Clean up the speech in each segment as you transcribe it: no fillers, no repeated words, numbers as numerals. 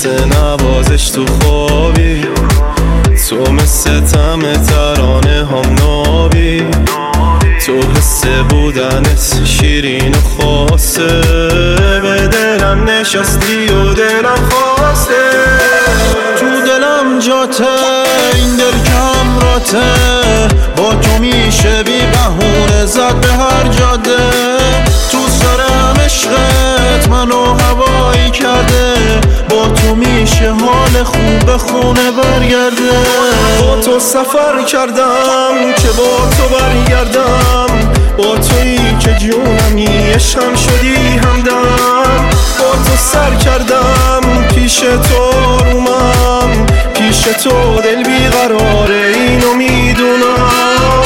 مثل نوازش تو خوابی، تو مثل طعم ترانه هم نابی، تو حس بودنت شیرین و خواسته، به دلم نشستی و دلم خواسته. تو دلم جاته این دل که همراته، با تو میشه بی بهونه زد به هر جاده. تو سرم عشقت منو هوایی کرده، با تو میشه حال خوب به خونه برگرده. با تو سفر کردم که با تو برگردم، با تویی که جونمی عشقم شدی همدم. با تو سر کردم پیش تو رومم، پیش تو دل بیقراره اینو میدونم.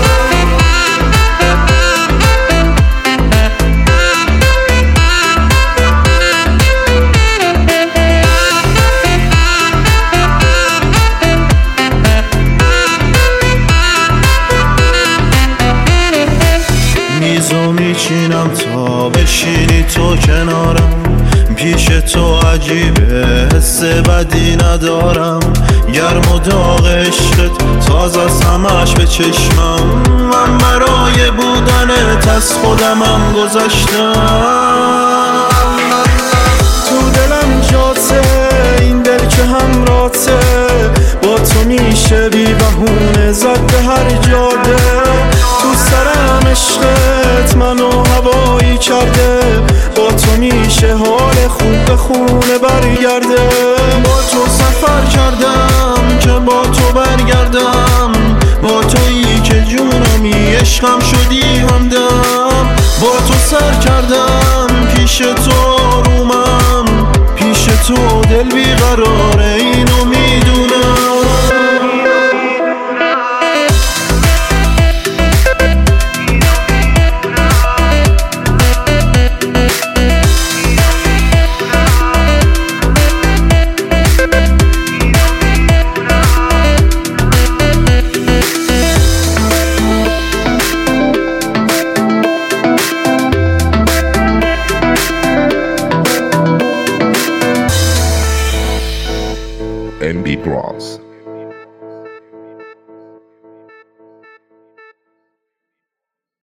میزو میچینم تا بشینی تو کنارم، پیش تو عجیبه حس بدی ندارم. گرم و داغ عشقت تازه است همش به چشمم، من برای بودنت از خودمم گذشتم. تو دلم جاته این دل که همراته، با تو میشه بی بهونه زد به هر جاده. تو سرم عشقت منو هوایی کرده، با تو میشه حال خوب به خونه برگرده. با تو سفر کردم که با تو برگردم، با تویی که جونمی عشقم شدی همدم. با تو سر کردم پیش تو رومم، پیش تو دل بیقراره